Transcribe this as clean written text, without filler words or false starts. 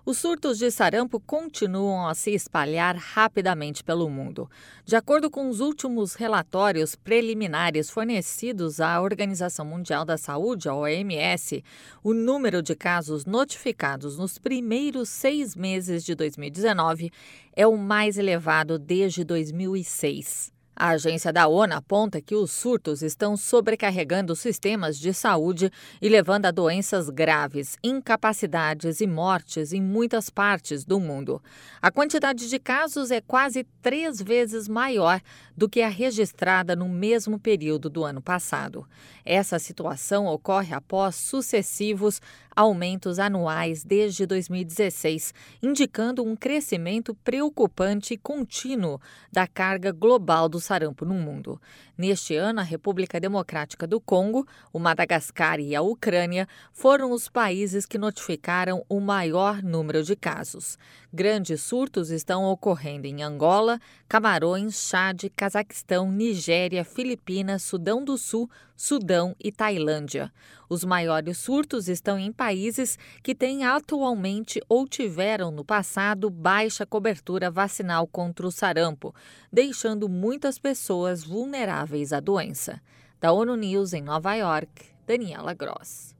Os surtos de sarampo continuam a se espalhar rapidamente pelo mundo. De acordo com os últimos relatórios preliminares fornecidos à Organização Mundial da Saúde, a OMS, o número de casos notificados nos primeiros 6 meses de 2019 é o mais elevado desde 2006. A agência da ONU aponta que os surtos estão sobrecarregando os sistemas de saúde e levando a doenças graves, incapacidades e mortes em muitas partes do mundo. A quantidade de casos é quase 3 vezes maior do que a registrada no mesmo período do ano passado. Essa situação ocorre após sucessivos aumentos anuais desde 2016, indicando um crescimento preocupante e contínuo da carga global do sarampo no mundo. Neste ano, a República Democrática do Congo, o Madagascar e a Ucrânia foram os países que notificaram o maior número de casos. Grandes surtos estão ocorrendo em Angola, Camarões, Chade, Cazaquistão, Nigéria, Filipinas, Sudão do Sul, Sudão e Tailândia. Os maiores surtos estão em países que têm atualmente ou tiveram no passado baixa cobertura vacinal contra o sarampo, deixando muitas pessoas vulneráveis à doença. Da ONU News em Nova York, Daniela Gross.